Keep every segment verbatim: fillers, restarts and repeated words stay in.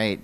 right.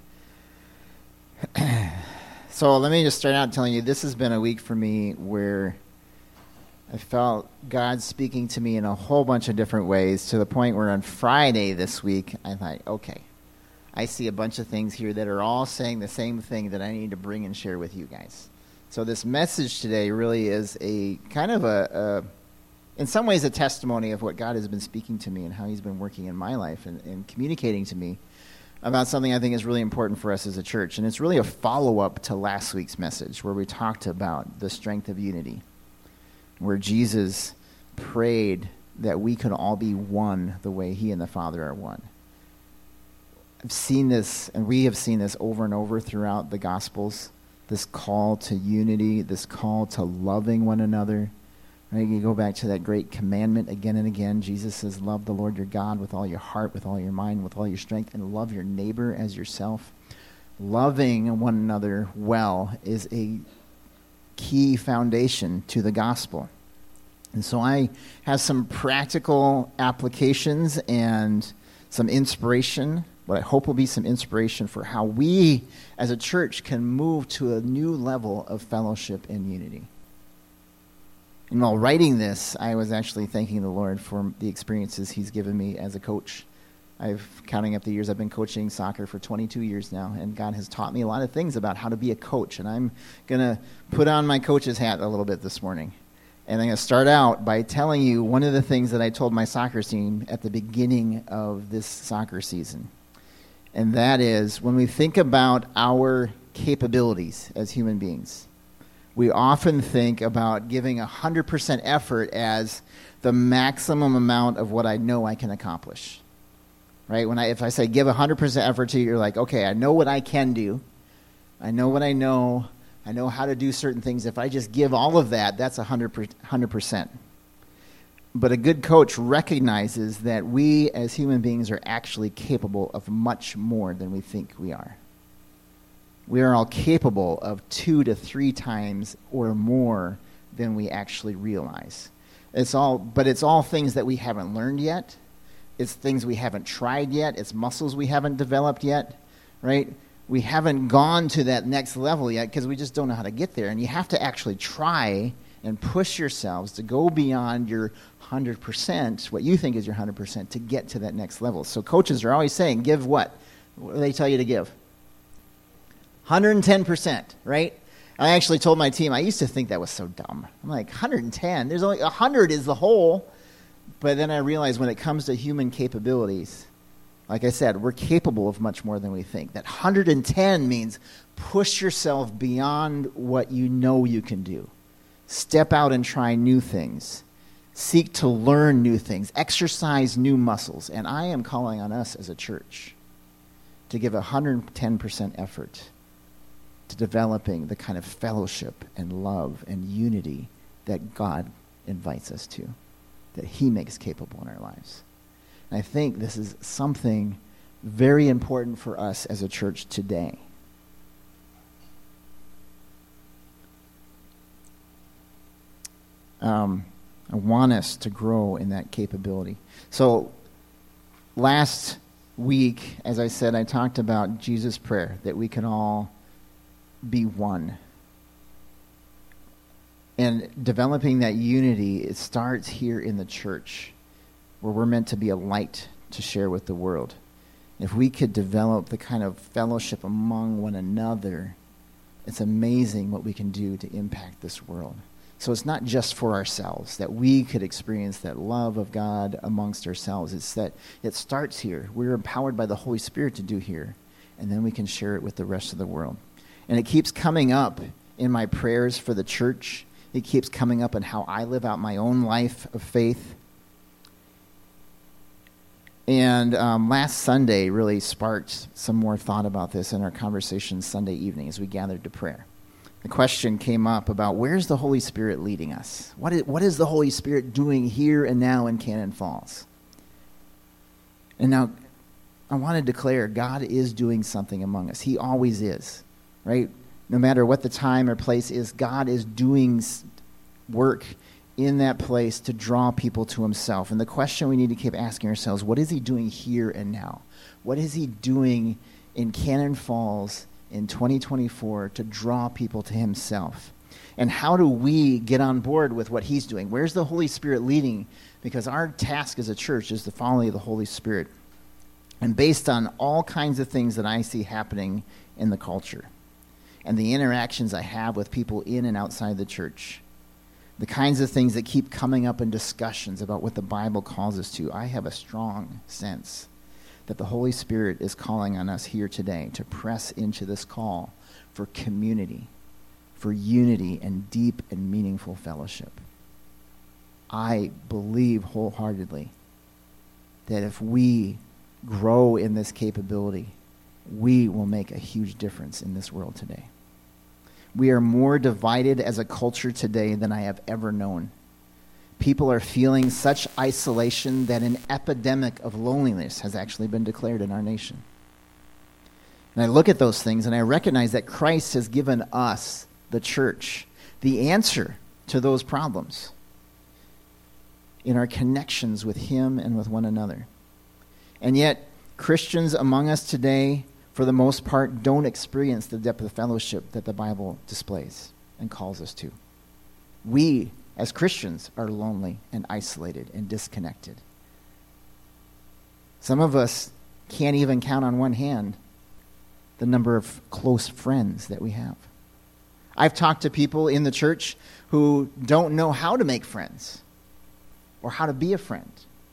So let me just start out telling you, this has been a week for me where I felt God speaking to me in a whole bunch of different ways, to the point where on Friday this week, I thought, okay, I see a bunch of things here that are all saying the same thing that I need to bring and share with you guys. So this message today really is a kind of a, a in some ways, a testimony of what God has been speaking to me and how he's been working in my life and, and communicating to me about something I think is really important for us as a church. And it's really a follow-up to last week's message where we talked about the strength of unity, where Jesus prayed that we could all be one the way he and the Father are one. I've seen this, and we have seen this over and over throughout the Gospels, this call to unity, this call to loving one another. Right? You go back to that great commandment again and again. Jesus says, love the Lord your God with all your heart, with all your mind, with all your strength, and love your neighbor as yourself. Loving one another well is a key foundation to the gospel. And so I have some practical applications and some inspiration, what I hope will be some inspiration for how we as a church can move to a new level of fellowship and unity. And while writing this, I was actually thanking the Lord for the experiences he's given me as a coach. I've, counting up the years, I've been coaching soccer for twenty-two years now, and God has taught me a lot of things about how to be a coach. And I'm going to put on my coach's hat a little bit this morning. And I'm going to start out by telling you one of the things that I told my soccer team at the beginning of this soccer season. And that is, when we think about our capabilities as human beings, we often think about giving one hundred percent effort as the maximum amount of what I know I can accomplish. Right? When I, if I say give one hundred percent effort to you, you're like, okay, I know what I can do. I know what I know. I know how to do certain things. If I just give all of that, that's one hundred percent. But a good coach recognizes that we as human beings are actually capable of much more than we think we are. We are all capable of two to three times or more than we actually realize. It's all, but it's all things that we haven't learned yet. It's things we haven't tried yet. It's muscles we haven't developed yet, right? We haven't gone to that next level yet because we just don't know how to get there. And you have to actually try and push yourselves to go beyond your one hundred percent, what you think is your one hundred percent, to get to that next level. So coaches are always saying, give what? What do they tell you to give? one hundred ten percent, right? I actually told my team, I used to think that was so dumb. I'm like, one hundred ten? There's only one hundred is the whole. But then I realized when it comes to human capabilities, like I said, we're capable of much more than we think. That one hundred ten means push yourself beyond what you know you can do. Step out and try new things. Seek to learn new things. Exercise new muscles. And I am calling on us as a church to give one hundred ten percent effort to developing the kind of fellowship and love and unity that God invites us to, that he makes capable in our lives. And I think this is something very important for us as a church today. Um, I want us to grow in that capability. So last week, as I said, I talked about Jesus' prayer, that we can all be one. And developing that unity, it starts here in the church, where we're meant to be a light to share with the world. If we could develop the kind of fellowship among one another, it's amazing what we can do to impact this world. So it's not just for ourselves, that we could experience that love of God amongst ourselves. It's that it starts here. We're empowered by the Holy Spirit to do here, and then we can share it with the rest of the world. And it keeps coming up in my prayers for the church. It keeps coming up in how I live out my own life of faith. And um, last Sunday really sparked some more thought about this in our conversation Sunday evening as we gathered to prayer. The question came up about, where's the Holy Spirit leading us? What is, what is the Holy Spirit doing here and now in Cannon Falls? And now I want to declare God is doing something among us. He always is. Right? No matter what the time or place is, God is doing work in that place to draw people to himself. And the question we need to keep asking ourselves, what is he doing here and now? What is he doing in Cannon Falls in twenty twenty-four to draw people to himself? And how do we get on board with what he's doing? Where's the Holy Spirit leading? Because our task as a church is to follow the Holy Spirit. And based on all kinds of things that I see happening in the culture and the interactions I have with people in and outside the church, the kinds of things that keep coming up in discussions about what the Bible calls us to, I have a strong sense that the Holy Spirit is calling on us here today to press into this call for community, for unity and deep and meaningful fellowship. I believe wholeheartedly that if we grow in this capability, we will make a huge difference in this world today. We are more divided as a culture today than I have ever known. People are feeling such isolation that an epidemic of loneliness has actually been declared in our nation. And I look at those things and I recognize that Christ has given us, the church, the answer to those problems in our connections with him and with one another. And yet, Christians among us today, for the most part, don't experience the depth of fellowship that the Bible displays and calls us to. We, as Christians, are lonely and isolated and disconnected. Some of us can't even count on one hand the number of close friends that we have. I've talked to people in the church who don't know how to make friends or how to be a friend.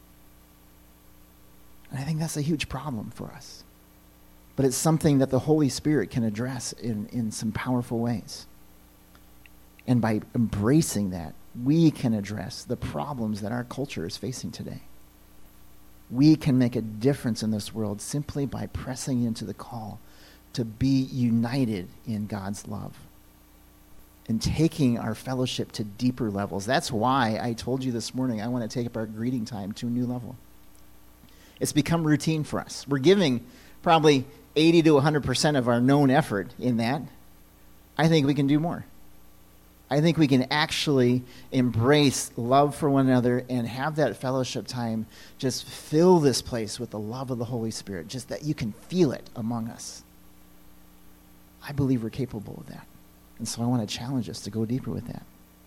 And I think that's a huge problem for us. But it's something that the Holy Spirit can address in, in some powerful ways. And by embracing that, we can address the problems that our culture is facing today. We can make a difference in this world simply by pressing into the call to be united in God's love and taking our fellowship to deeper levels. That's why I told you this morning I want to take up our greeting time to a new level. It's become routine for us. We're giving probably eighty to one hundred percent of our known effort in that. I think we can do more. I think we can actually embrace love for one another and have that fellowship time just fill this place with the love of the Holy Spirit, just that you can feel it among us. I believe we're capable of that. And so I want to challenge us to go deeper with that.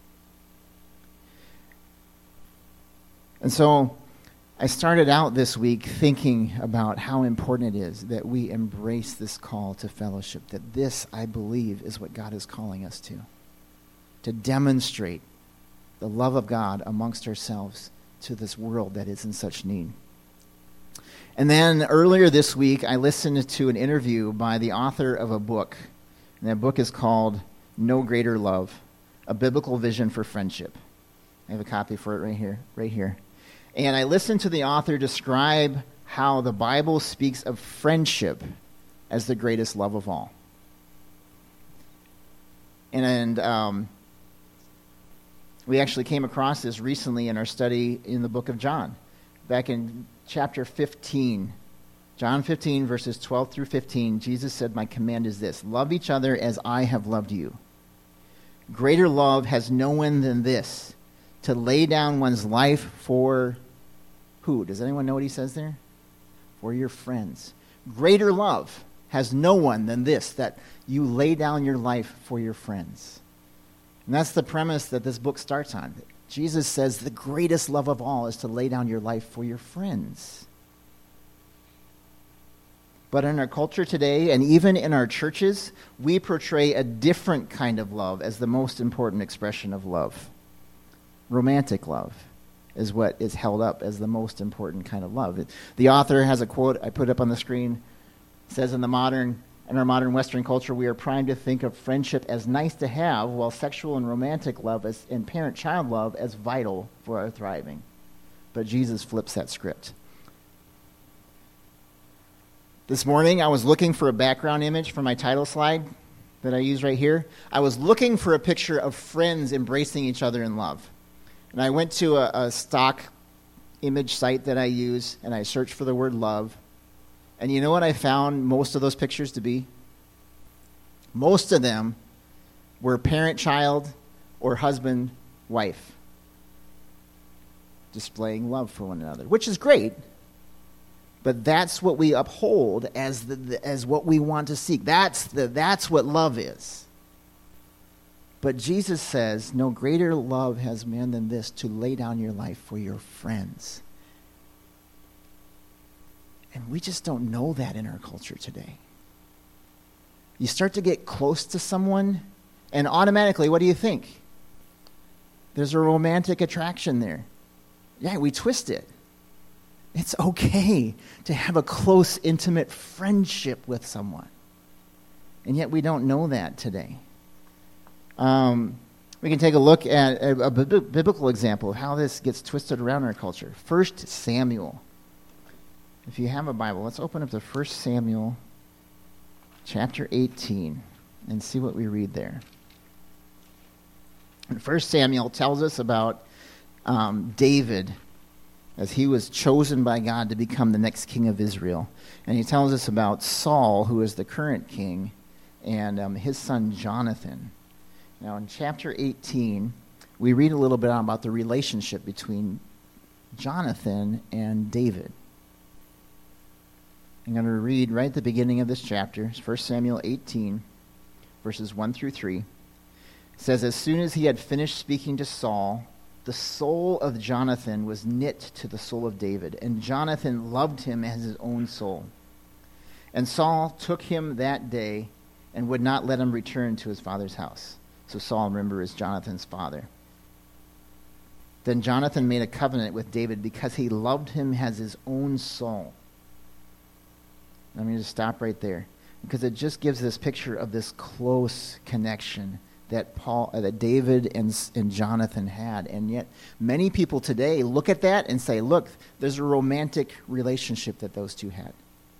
And so I started out this week thinking about how important it is that we embrace this call to fellowship, that this, I believe, is what God is calling us to, to demonstrate the love of God amongst ourselves to this world that is in such need. And then earlier this week, I listened to an interview by the author of a book, and that book is called No Greater Love, A Biblical Vision for Friendship. I have a copy for it right here, right here. And I listened to the author describe how the Bible speaks of friendship as the greatest love of all. And, and um, we actually came across this recently in our study in the book of John. Back in chapter fifteen, John fifteen, verses twelve through fifteen, Jesus said, "My command is this, love each other as I have loved you. Greater love has no one than this, to lay down one's life for who? Does anyone know what he says there? For your friends. Greater love has no one than this, that you lay down your life for your friends." And that's the premise that this book starts on. Jesus says the greatest love of all is to lay down your life for your friends. But in our culture today, and even in our churches, we portray a different kind of love as the most important expression of love. Romantic love is what is held up as the most important kind of love. The author has a quote I put up on the screen. It says, in the modern, in our modern Western culture, we are primed to think of friendship as nice to have, while sexual and romantic love as, and parent-child love as vital for our thriving. But Jesus flips that script. This morning, I was looking for a background image for my title slide that I use right here. I was looking for a picture of friends embracing each other in love. And I went to a, a stock image site that I use, and I searched for the word love. And you know what I found most of those pictures to be? Most of them were parent-child or husband-wife displaying love for one another, which is great. But that's what we uphold as the, the as what we want to seek. That's the that's what love is. But Jesus says, no greater love has man than this, to lay down your life for your friends. And we just don't know that in our culture today. You start to get close to someone, and automatically, what do you think? There's a romantic attraction there. Yeah, we twist it. It's okay to have a close, intimate friendship with someone. And yet we don't know that today. Um, we can take a look at a, a biblical example of how this gets twisted around in our culture. First Samuel. If you have a Bible, let's open up to First Samuel chapter eighteen and see what we read there. And First Samuel tells us about um, David, as he was chosen by God to become the next king of Israel. And he tells us about Saul, who is the current king, and um, his son Jonathan. Now, in chapter eighteen, we read a little bit about the relationship between Jonathan and David. I'm going to read right at the beginning of this chapter, First Samuel eighteen, verses one through three. It says, as soon as he had finished speaking to Saul, the soul of Jonathan was knit to the soul of David, and Jonathan loved him as his own soul. And Saul took him that day and would not let him return to his father's house. So Saul, remember, is Jonathan's father. Then Jonathan made a covenant with David because he loved him as his own soul. Let me just stop right there, because it just gives this picture of this close connection that Paul, uh, that David and, and Jonathan had. And yet many people today look at that and say, look, there's a romantic relationship that those two had.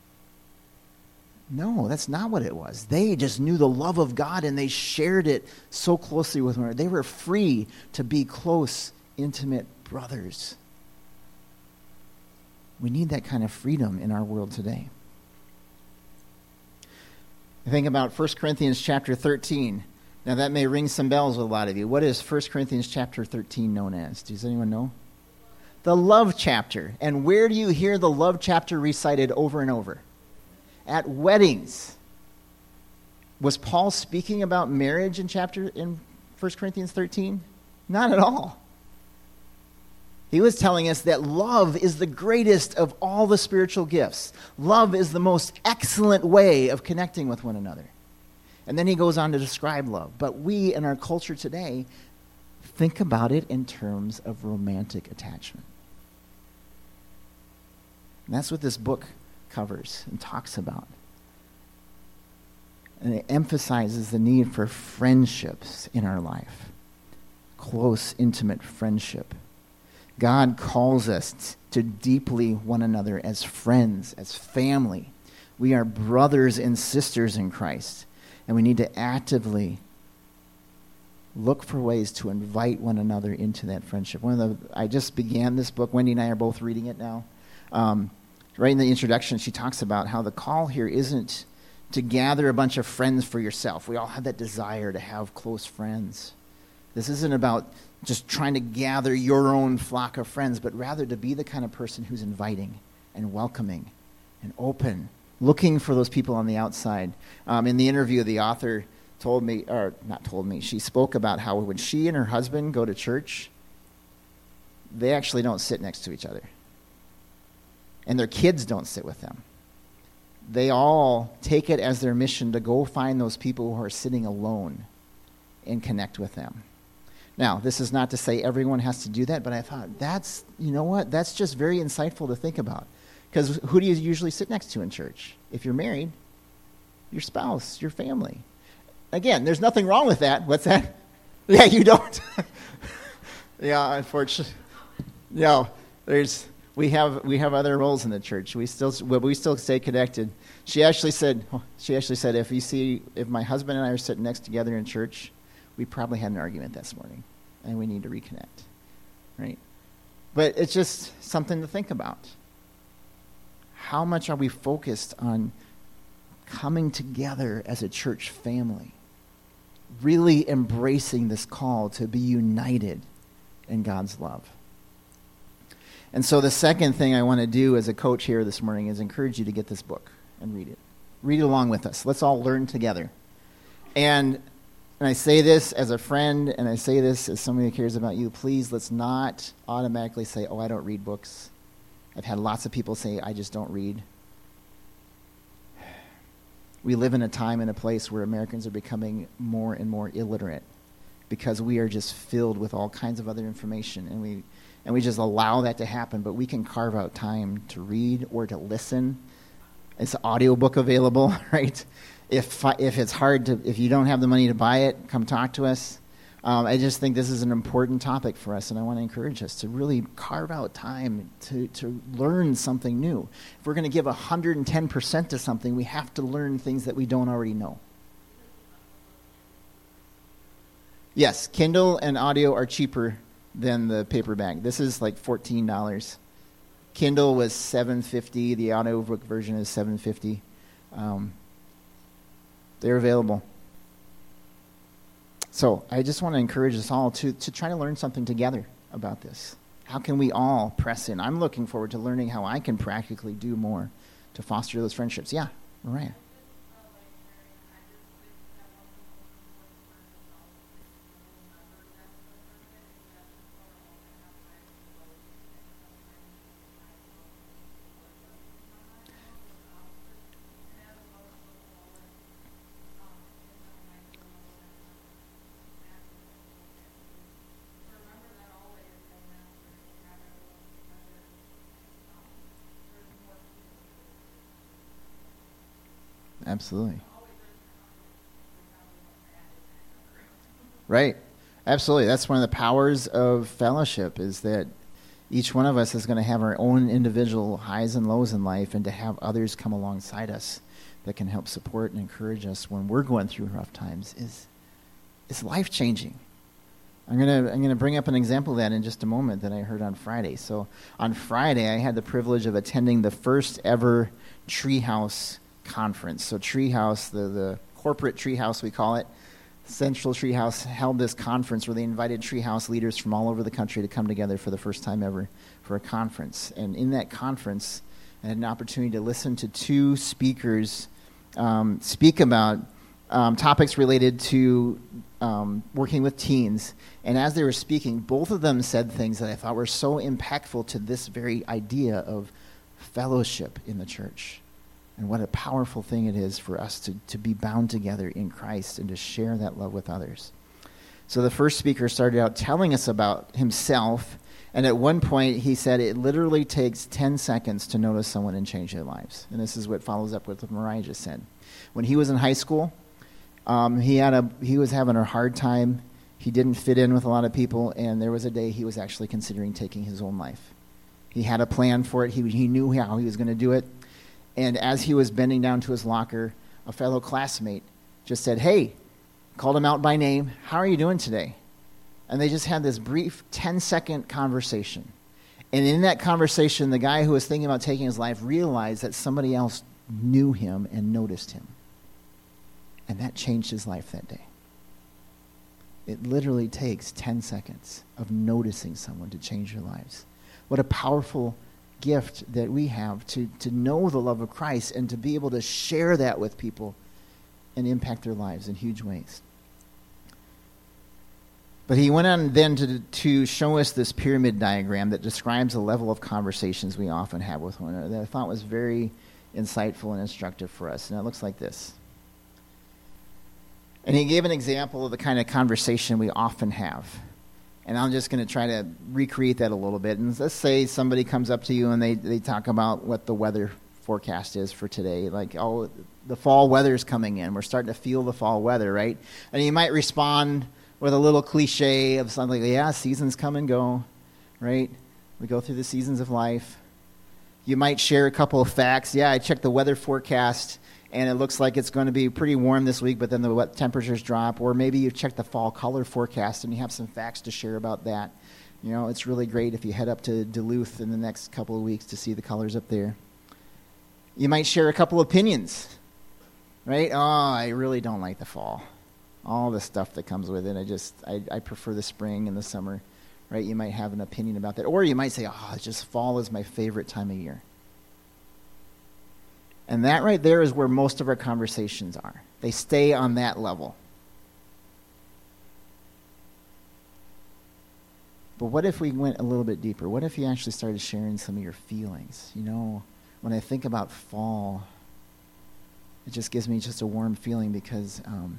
No, that's not what it was. They just knew the love of God, and they shared it so closely with one another. They were free to be close, intimate brothers. We need that kind of freedom in our world today. I think about First Corinthians chapter thirteen. Now that may ring some bells with a lot of you. What is First Corinthians chapter thirteen known as? Does anyone know? The love chapter. And where do you hear the love chapter recited over and over? At weddings. Was Paul speaking about marriage in chapter in First Corinthians thirteen? Not at all. He was telling us that love is the greatest of all the spiritual gifts. Love is the most excellent way of connecting with one another. And then he goes on to describe love. But we, in our culture today, think about it in terms of romantic attachment. And that's what this book covers and talks about. And it emphasizes the need for friendships in our life. Close, intimate friendship. God calls us to deeply one another as friends, as family. We are brothers and sisters in Christ. And we need to actively look for ways to invite one another into that friendship. One of the I just began this book. Wendy and I are both reading it now. Um, right in the introduction, she talks about how the call here isn't to gather a bunch of friends for yourself. We all have that desire to have close friends. This isn't about just trying to gather your own flock of friends, but rather to be the kind of person who's inviting and welcoming and open, looking for those people on the outside. Um, in the interview, the author told me, or not told me, she spoke about how when she and her husband go to church, they actually don't sit next to each other. And their kids don't sit with them. They all take it as their mission to go find those people who are sitting alone and connect with them. Now, this is not to say everyone has to do that, but I thought, that's, you know what, that's just very insightful to think about. Because who do you usually sit next to in church? If you're married, your spouse, your family. Again, there's nothing wrong with that. What's that? Yeah, you don't. Yeah, unfortunately. No, there's we have we have other roles in the church. We still well, we still stay connected. She actually said she actually said if you see if my husband and I are sitting next together in church, we probably had an argument this morning, and we need to reconnect, right? But it's just something to think about. How much are we focused on coming together as a church family, really embracing this call to be united in God's love? And so the second thing I want to do as a coach here this morning is encourage you to get this book and read it. Read it along with us. Let's all learn together. And, and I say this as a friend, and I say this as somebody who cares about you. Please, let's not automatically say, oh, I don't read books. I've had lots of people say, I just don't read. We live in a time and a place where Americans are becoming more and more illiterate because we are just filled with all kinds of other information, and we and we just allow that to happen. But we can carve out time to read or to listen. It's an audiobook available, right? If if it's hard to, if you don't have the money to buy it, come talk to us. Um, I just think this is an important topic for us, and I want to encourage us to really carve out time to, to learn something new. If we're going to give one hundred ten percent to something, we have to learn things that we don't already know. Yes, Kindle and audio are cheaper than the paperback. This is like fourteen dollars. Kindle was seven dollars and fifty cents. The audiobook version is seven dollars and fifty cents. Um, they're available. So I just want to encourage us all to, to try to learn something together about this. How can we all press in? I'm looking forward to learning how I can practically do more to foster those friendships. Yeah, Mariah. Absolutely. Right. Absolutely. That's one of the powers of fellowship, is that each one of us is going to have our own individual highs and lows in life, and to have others come alongside us that can help support and encourage us when we're going through rough times is is life-changing. I'm going to I'm going to bring up an example of that in just a moment that I heard on Friday. So on Friday, I had the privilege of attending the first ever Treehouse conference. So Treehouse, the, the corporate Treehouse we call it, Central Treehouse, held this conference where they invited Treehouse leaders from all over the country to come together for the first time ever for a conference. And in that conference, I had an opportunity to listen to two speakers um, speak about um, topics related to um, working with teens. And as they were speaking, both of them said things that I thought were so impactful to this very idea of fellowship in the church. And what a powerful thing it is for us to, to be bound together in Christ and to share that love with others. So the first speaker started out telling us about himself, and at one point he said it literally takes ten seconds to notice someone and change their lives. And this is what follows up with what Mariah just said. When he was in high school, um, he had a he was having a hard time. He didn't fit in with a lot of people, and there was a day he was actually considering taking his own life. He had a plan for it. He he knew how he was going to do it. And as he was bending down to his locker, a fellow classmate just said, hey, called him out by name, how are you doing today? And they just had this brief ten-second conversation. And in that conversation, the guy who was thinking about taking his life realized that somebody else knew him and noticed him. And that changed his life that day. It literally takes ten seconds of noticing someone to change their lives. What a powerful gift that we have to, to know the love of Christ and to be able to share that with people and impact their lives in huge ways. But he went on then to, to show us this pyramid diagram that describes the level of conversations we often have with one another that I thought was very insightful and instructive for us. And it looks like this. And he gave an example of the kind of conversation we often have. And I'm just going to try to recreate that a little bit. And let's say somebody comes up to you and they, they talk about what the weather forecast is for today. Like, oh, the fall weather's coming in. We're starting to feel the fall weather, right? And you might respond with a little cliche of something like, yeah, seasons come and go, right? We go through the seasons of life. You might share a couple of facts. Yeah, I checked the weather forecast, and it looks like it's going to be pretty warm this week, but then the temperatures drop. Or maybe you check the fall color forecast, and you have some facts to share about that. You know, it's really great if you head up to Duluth in the next couple of weeks to see the colors up there. You might share a couple opinions, right? Oh, I really don't like the fall. All the stuff that comes with it. I just, I, I prefer the spring and the summer, right? You might have an opinion about that. Or you might say, oh, it's just fall is my favorite time of year. And that right there is where most of our conversations are. They stay on that level. But what if we went a little bit deeper? What if you actually started sharing some of your feelings? You know, when I think about fall, it just gives me just a warm feeling because um,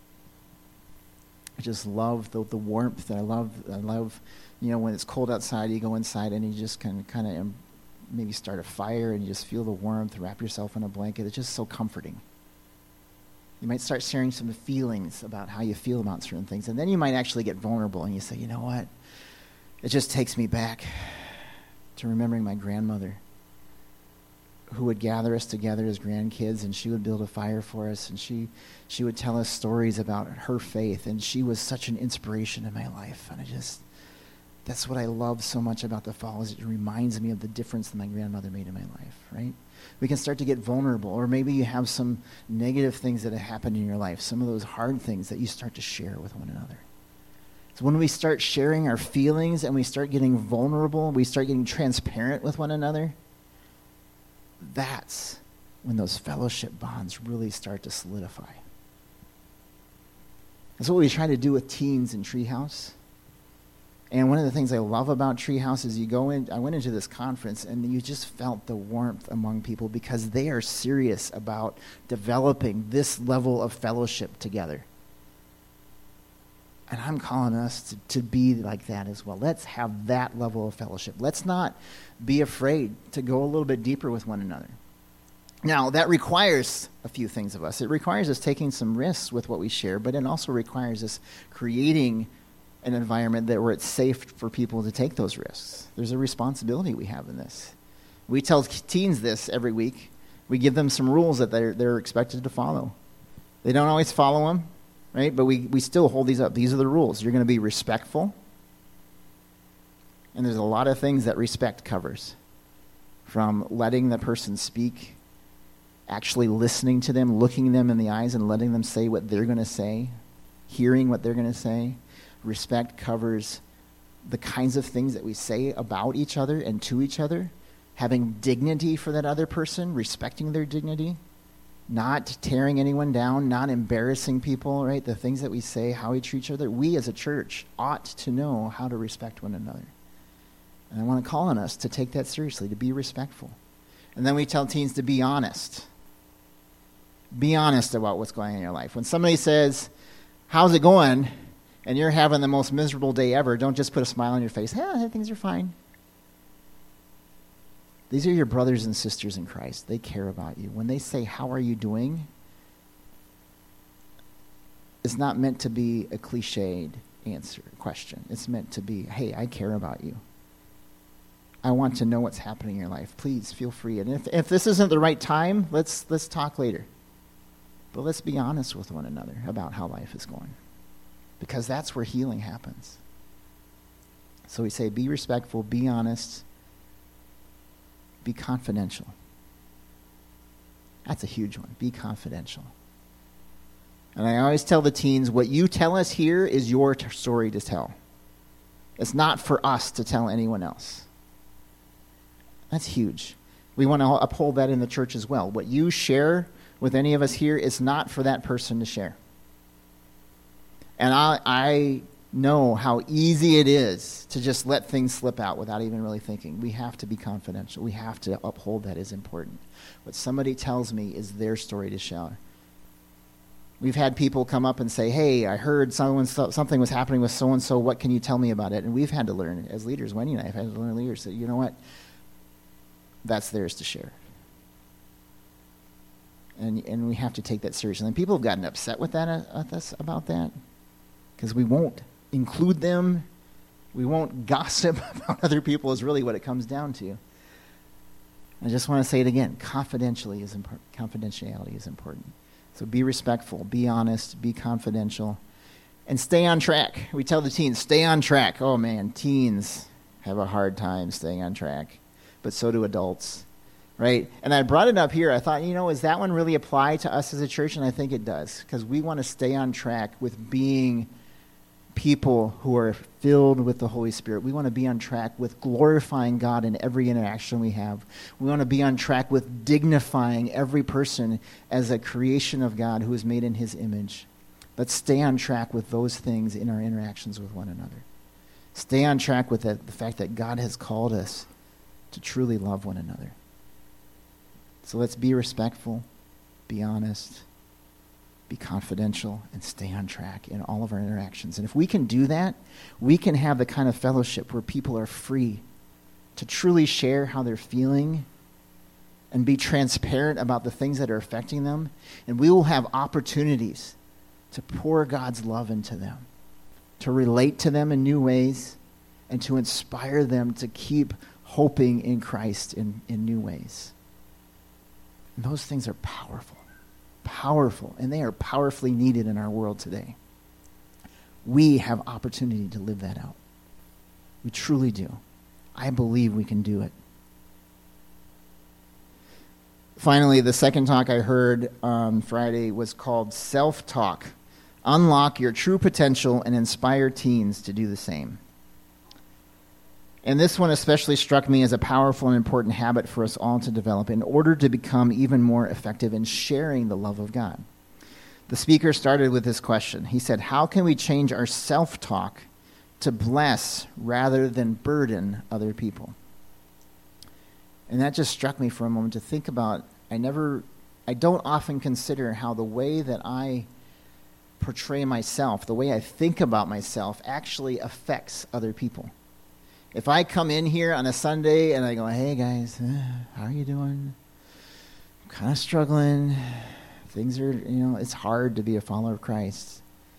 I just love the the warmth. I love, I love, you know, when it's cold outside, you go inside and you just can kind of maybe start a fire and you just feel the warmth, wrap yourself in a blanket. It's just so comforting. You might start sharing some feelings about how you feel about certain things. And then you might actually get vulnerable and you say, you know what? It just takes me back to remembering my grandmother who would gather us together as grandkids, and she would build a fire for us, and she she would tell us stories about her faith, and she was such an inspiration in my life. And I just, that's what I love so much about the fall, is it reminds me of the difference that my grandmother made in my life, right? We can start to get vulnerable, or maybe you have some negative things that have happened in your life, some of those hard things that you start to share with one another. So when we start sharing our feelings and we start getting vulnerable, we start getting transparent with one another, that's when those fellowship bonds really start to solidify. That's what we try to do with teens in Treehouse. And one of the things I love about Treehouse is you go in, I went into this conference and you just felt the warmth among people because they are serious about developing this level of fellowship together. And I'm calling us to, to be like that as well. Let's have that level of fellowship. Let's not be afraid to go a little bit deeper with one another. Now, that requires a few things of us. It requires us taking some risks with what we share, but it also requires us creating an environment that where it's safe for people to take those risks. There's a responsibility we have in this. We tell teens this every week. We give them some rules that they're, they're expected to follow. They don't always follow them. Right? But we, we still hold these up. These are the rules. You're going to be respectful. And there's a lot of things that respect covers. From letting the person speak, actually listening to them, looking them in the eyes and letting them say what they're going to say, hearing what they're going to say. Respect covers the kinds of things that we say about each other and to each other. Having dignity for that other person, respecting their dignity. Not tearing anyone down, not embarrassing people, right? The things that we say, how we treat each other. We as a church ought to know how to respect one another. And I want to call on us to take that seriously, to be respectful. And then we tell teens to be honest. Be honest about what's going on in your life. When somebody says, how's it going? And you're having the most miserable day ever, don't just put a smile on your face. Yeah, things are fine. These are your brothers and sisters in Christ. They care about you. When they say, how are you doing? It's not meant to be a cliched answer, question. It's meant to be, hey, I care about you. I want to know what's happening in your life. Please feel free. And if, if this isn't the right time, let's let's talk later. But let's be honest with one another about how life is going. Because that's where healing happens. So we say, be respectful, be honest, be confidential. That's a huge one. Be confidential. And I always tell the teens, what you tell us here is your t- story to tell. It's not for us to tell anyone else. That's huge. We want to uphold that in the church as well. What you share with any of us here is not for that person to share. And I, I know how easy it is to just let things slip out without even really thinking. We have to be confidential. We have to uphold that as important. What somebody tells me is their story to share. We've had people come up and say, hey, I heard someone, something was happening with so-and-so. What can you tell me about it? And we've had to learn, as leaders, Wendy and I have had to learn leaders, that, you know what? That's theirs to share. And and we have to take that seriously. And people have gotten upset with that, uh, with us about that, because we won't include them. We won't gossip about other people is really what it comes down to. I just want to say it again. Confidentially is impor- confidentiality is important. So be respectful, be honest, be confidential, and stay on track. We tell the teens, stay on track. Oh, man, teens have a hard time staying on track, but so do adults, right? And I brought it up here. I thought, you know, does that one really apply to us as a church? And I think it does, because we want to stay on track with being people who are filled with the Holy Spirit. We want to be on track with glorifying God in every interaction we have. We want to be on track with dignifying every person as a creation of God who is made in his image. Let's stay on track with those things in our interactions with one another. Stay on track with the, the fact that God has called us to truly love one another. So let's be respectful, be honest, be confidential, and stay on track in all of our interactions. And if we can do that, we can have the kind of fellowship where people are free to truly share how they're feeling and be transparent about the things that are affecting them. And we will have opportunities to pour God's love into them, to relate to them in new ways, and to inspire them to keep hoping in Christ in, in new ways. And those things are powerful. Powerful, and they are powerfully needed in our world today. We have opportunity to live that out. We truly do. I believe we can do it. Finally, the second talk I heard on Friday was called Self-Talk. Unlock your true potential and inspire teens to do the same. And this one especially struck me as a powerful and important habit for us all to develop in order to become even more effective in sharing the love of God. The speaker started with this question. He said, how can we change our self-talk to bless rather than burden other people? And that just struck me for a moment to think about. I never, I don't often consider how the way that I portray myself, the way I think about myself, actually affects other people. If I come in here on a Sunday and I go, hey guys, uh, how are you doing? I'm kind of struggling. Things are, you know, it's hard to be a follower of Christ.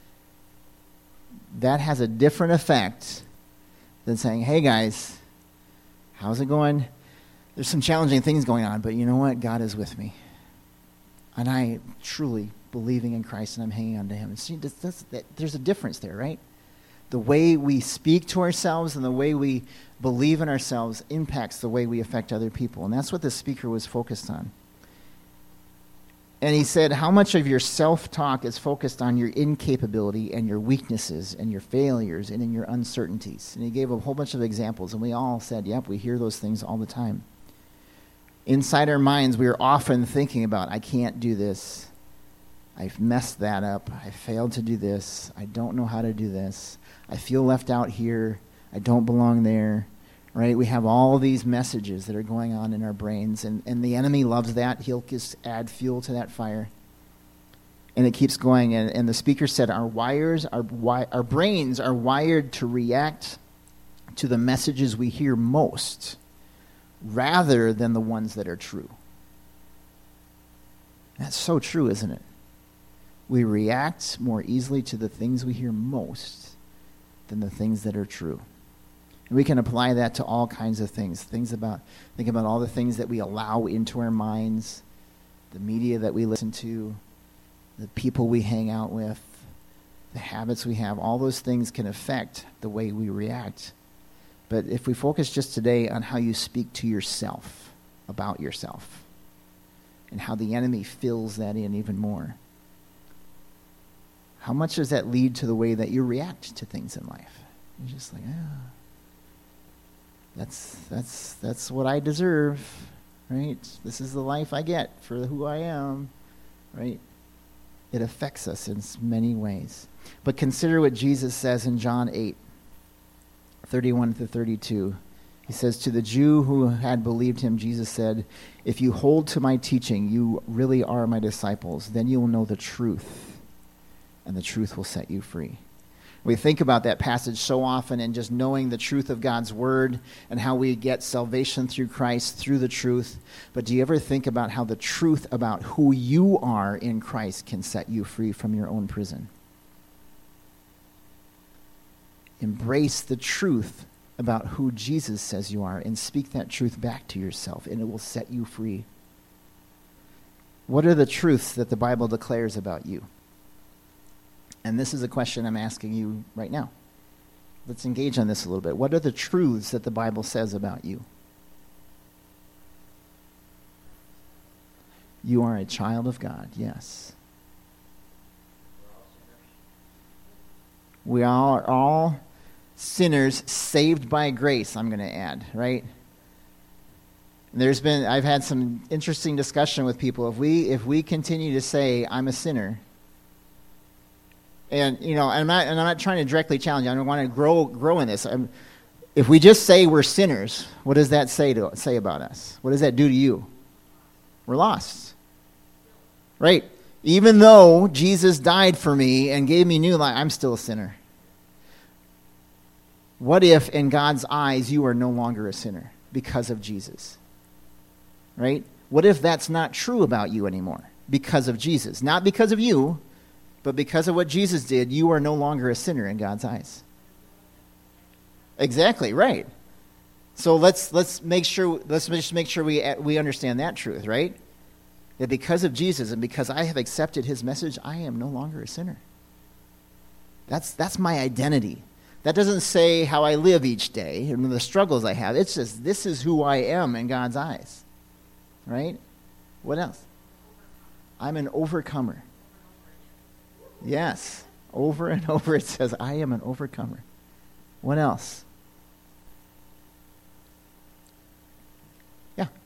That has a different effect than saying, hey guys, how's it going? There's some challenging things going on, but you know what? God is with me. And I truly believing in Christ and I'm hanging on to him. And see, that's, that's, that, there's a difference there, right? The way we speak to ourselves and the way we believe in ourselves impacts the way we affect other people. And that's what the speaker was focused on. And he said, how much of your self-talk is focused on your incapability and your weaknesses and your failures and in your uncertainties? And he gave a whole bunch of examples, and we all said, yep, we hear those things all the time. Inside our minds, we are often thinking about, I can't do this. I've messed that up. I failed to do this. I don't know how to do this. I feel left out here. I don't belong there. Right? We have all these messages that are going on in our brains, and, and the enemy loves that. He'll just add fuel to that fire. And it keeps going. And, and the speaker said our wires, our, wi- our brains are wired to react to the messages we hear most rather than the ones that are true. That's so true, isn't it? We react more easily to the things we hear most than the things that are true. And we can apply that to all kinds of things. Things about, think about all the things that we allow into our minds, the media that we listen to, the people we hang out with, the habits we have. All those things can affect the way we react. But if we focus just today on how you speak to yourself, about yourself, and how the enemy fills that in even more, how much does that lead to the way that you react to things in life? You're just like, ah, that's that's that's what I deserve, right? This is the life I get for who I am, right? It affects us in many ways. But consider what Jesus says in John eight, thirty-one to thirty-two. He says, to the Jew who had believed him, Jesus said, if you hold to my teaching, you really are my disciples. Then you will know the truth, and the truth will set you free. We think about that passage so often and just knowing the truth of God's word and how we get salvation through Christ, through the truth. But do you ever think about how the truth about who you are in Christ can set you free from your own prison? Embrace the truth about who Jesus says you are and speak that truth back to yourself, and it will set you free. What are the truths that the Bible declares about you? And this is a question I'm asking you right now. Let's engage on this a little bit. What are the truths that the Bible says about you? You are a child of God, yes. We all are all sinners saved by grace, I'm going to add, right? There's been, I've had some interesting discussion with people. If we if we continue to say, I'm a sinner, and, you know, I'm not, and I'm not trying to directly challenge you. I don't want to grow grow in this. I'm, if we just say we're sinners, what does that say to say about us? What does that do to you? We're lost. Right? Even though Jesus died for me and gave me new life, I'm still a sinner. What if in God's eyes you are no longer a sinner because of Jesus? Right? What if that's not true about you anymore because of Jesus? Not because of you, but because of what Jesus did, you are no longer a sinner in God's eyes. Exactly, right. So let's let's make sure let's just make sure we we understand that truth, right? That because of Jesus and because I have accepted his message, I am no longer a sinner. That's that's my identity. That doesn't say how I live each day and the struggles I have. It's just this is who I am in God's eyes. Right? What else? I'm an overcomer. Yes. Over and over it says, I am an overcomer. What else? Yeah.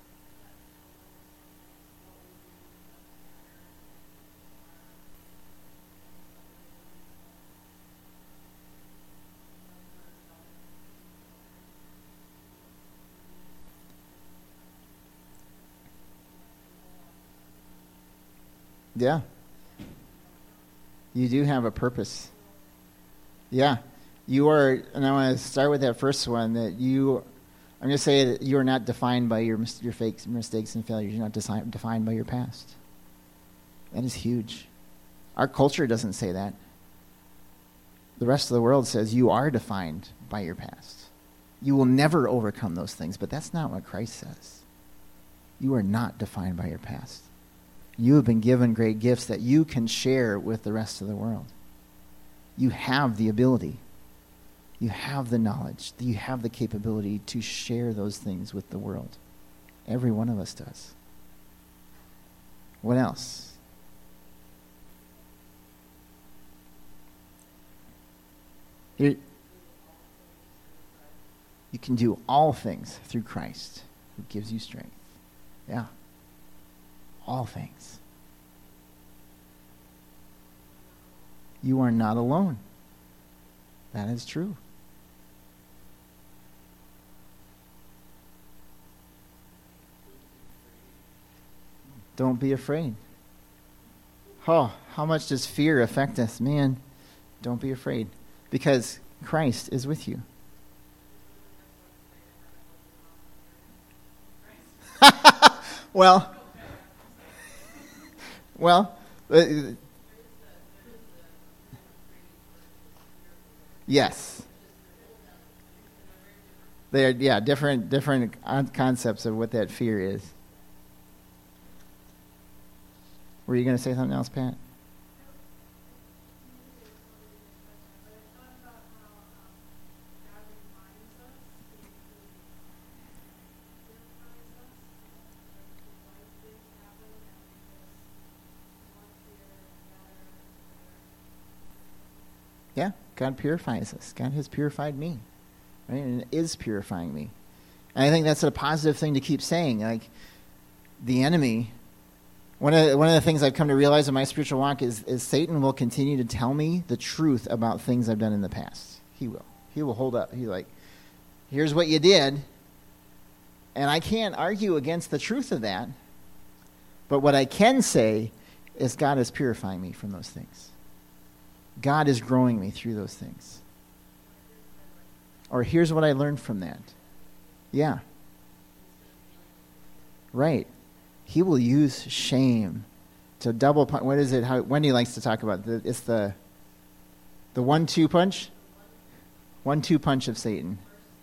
Yeah. You do have a purpose. Yeah. You are, and I want to start with that first one, that you, I'm going to say that you are not defined by your your fakes, mistakes and failures. You're not desi- defined by your past. That is huge. Our culture doesn't say that. The rest of the world says you are defined by your past. You will never overcome those things, but that's not what Christ says. You are not defined by your past. You have been given great gifts that you can share with the rest of the world. You have the ability. You have the knowledge. You have the capability to share those things with the world. Every one of us does. What else? Here, you can do all things through Christ who gives you strength. Yeah. All things. You are not alone. That is true. Don't be afraid. Oh, how much does fear affect us? Man, don't be afraid. Because Christ is with you. well, well, uh, yes. They are, yeah, different, different concepts of what that fear is. Were you going to say something else, Pat? Yeah, God purifies us. God has purified me, right? And is purifying me. And I think that's a positive thing to keep saying. Like, the enemy, one of the, one of the things I've come to realize in my spiritual walk is, is Satan will continue to tell me the truth about things I've done in the past. He will. He will hold up. He's like, here's what you did. And I can't argue against the truth of that. But what I can say is God is purifying me from those things. God is growing me through those things. Or here's what I learned from that. Yeah. Right. He will use shame to double punch. What is it? How Wendy likes to talk about it. It's the the one-two punch. One-two punch of Satan.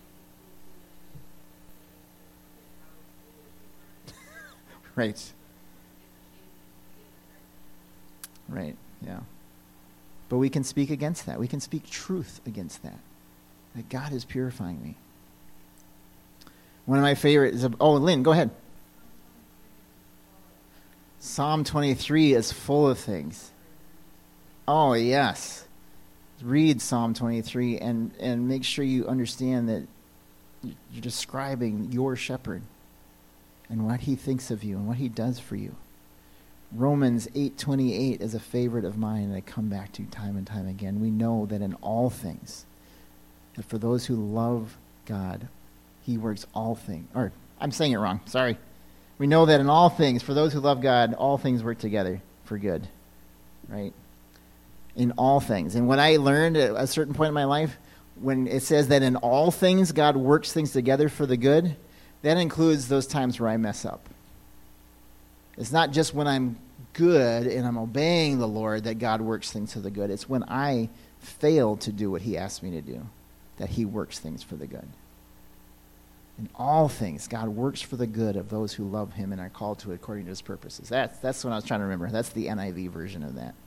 Right. Right. Yeah. But we can speak against that. We can speak truth against that. That God is purifying me. One of my favorite is, oh, Lynn, go ahead. Psalm twenty-three is full of things. Oh, yes. read Psalm twenty-three and, and make sure you understand that you're describing your shepherd and what he thinks of you and what he does for you. Romans eight twenty-eight is a favorite of mine, and I come back to time and time again. We know that in all things, that for those who love God, he works all things. Or, I'm saying it wrong, sorry. We know that in all things, for those who love God, all things work together for good, right? In all things. And what I learned at a certain point in my life, when it says that in all things God works things together for the good, that includes those times where I mess up. It's not just when I'm good and I'm obeying the Lord that God works things for the good. It's when I fail to do what he asked me to do that he works things for the good. In all things, God works for the good of those who love him and are called to it according to his purposes. That's, that's what I was trying to remember. That's the N I V version of that.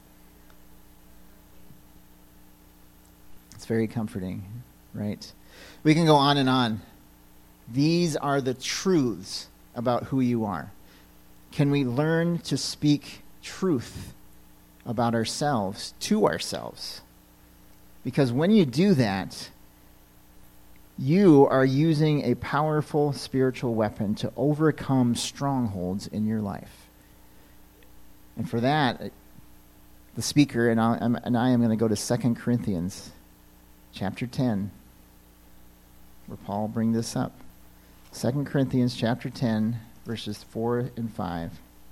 It's very comforting, right? We can go on and on. These are the truths about who you are. Can we learn to speak truth about ourselves to ourselves? Because when you do that, you are using a powerful spiritual weapon to overcome strongholds in your life. And for that, the speaker and I, and I am going to go to Second Corinthians chapter ten, where Paul brings this up. Second Corinthians chapter ten, verses four and five.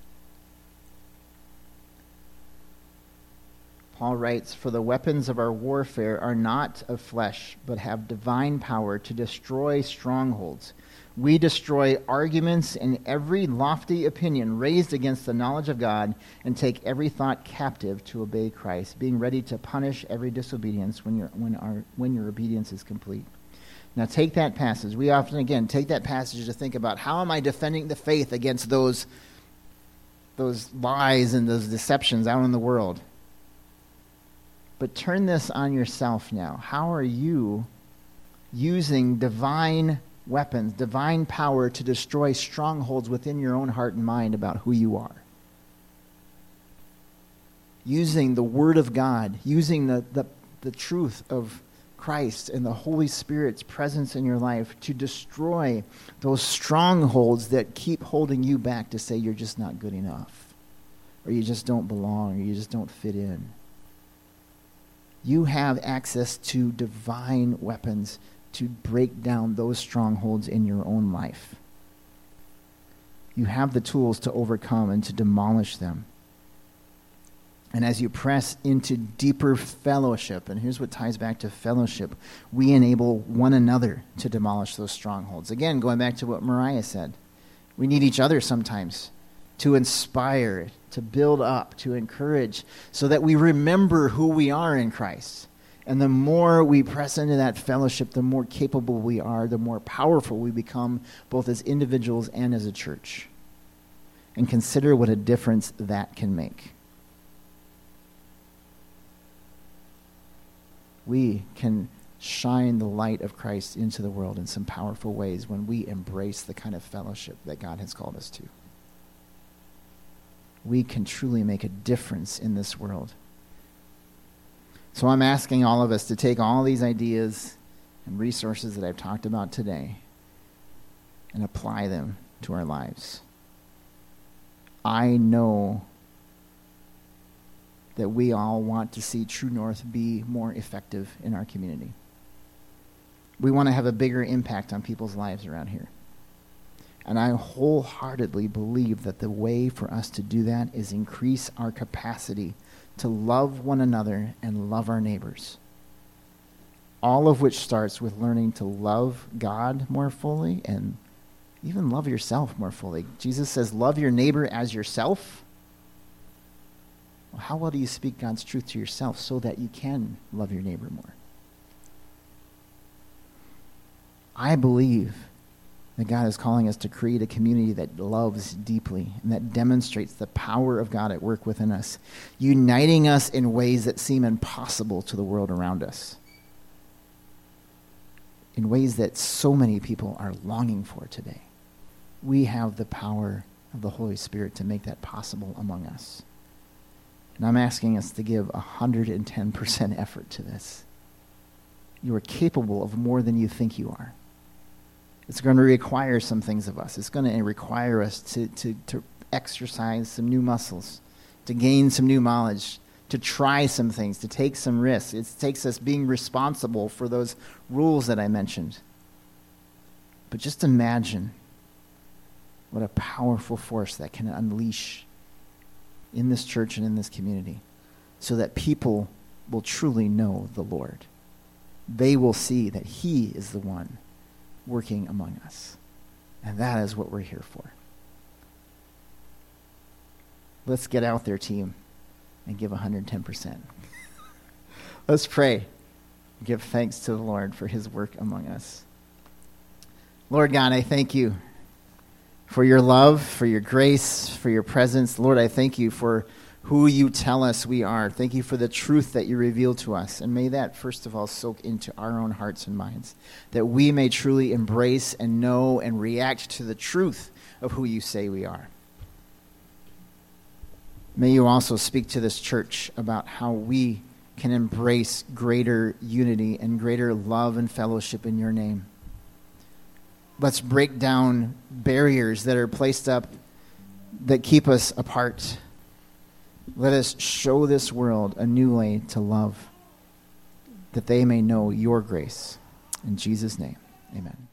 Paul writes, "For the weapons of our warfare are not of flesh, but have divine power to destroy strongholds. We destroy arguments and every lofty opinion raised against the knowledge of God, and take every thought captive to obey Christ, being ready to punish every disobedience when your when our when your obedience is complete." Now take that passage. We often, again, take that passage to think about, how am I defending the faith against those, those lies and those deceptions out in the world? But turn this on yourself now. How are you using divine weapons, divine power to destroy strongholds within your own heart and mind about who you are? Using the Word of God, using the, the, the truth of Christ and the Holy Spirit's presence in your life to destroy those strongholds that keep holding you back to say you're just not good enough, or you just don't belong, or you just don't fit in. You have access to divine weapons to break down those strongholds in your own life. You have the tools to overcome and to demolish them. And as you press into deeper fellowship, and here's what ties back to fellowship, we enable one another to demolish those strongholds. Again, going back to what Mariah said, we need each other sometimes to inspire, to build up, to encourage, so that we remember who we are in Christ. And the more we press into that fellowship, the more capable we are, the more powerful we become, both as individuals and as a church. And consider what a difference that can make. We can shine the light of Christ into the world in some powerful ways when we embrace the kind of fellowship that God has called us to. We can truly make a difference in this world. So I'm asking all of us to take all these ideas and resources that I've talked about today and apply them to our lives. I know that we all want to see True North be more effective in our community. We want to have a bigger impact on people's lives around here. And I wholeheartedly believe that the way for us to do that is increase our capacity to love one another and love our neighbors. All of which starts with learning to love God more fully and even love yourself more fully. Jesus says, love your neighbor as yourself. Well, how well do you speak God's truth to yourself so that you can love your neighbor more? I believe that God is calling us to create a community that loves deeply and that demonstrates the power of God at work within us, uniting us in ways that seem impossible to the world around us, in ways that so many people are longing for today. We have the power of the Holy Spirit to make that possible among us. And I'm asking us to give one hundred ten percent effort to this. You are capable of more than you think you are. It's going to require some things of us. It's going to require us to, to, to exercise some new muscles, to gain some new knowledge, to try some things, to take some risks. It takes us being responsible for those rules that I mentioned. But just imagine what a powerful force that can unleash in this church and in this community so that people will truly know the Lord. They will see that he is the one working among us. And that is what we're here for. Let's get out there, team, and give one hundred ten percent. Let's pray. Give thanks to the Lord for his work among us. Lord God, I thank you for your love, for your grace, for your presence. Lord, I thank you for who you tell us we are. Thank you for the truth that you reveal to us. And may that, first of all, soak into our own hearts and minds, that we may truly embrace and know and react to the truth of who you say we are. May you also speak to this church about how we can embrace greater unity and greater love and fellowship in your name. Let's break down barriers that are placed up that keep us apart. Let us show this world a new way to love, that they may know your grace. In Jesus' name, amen.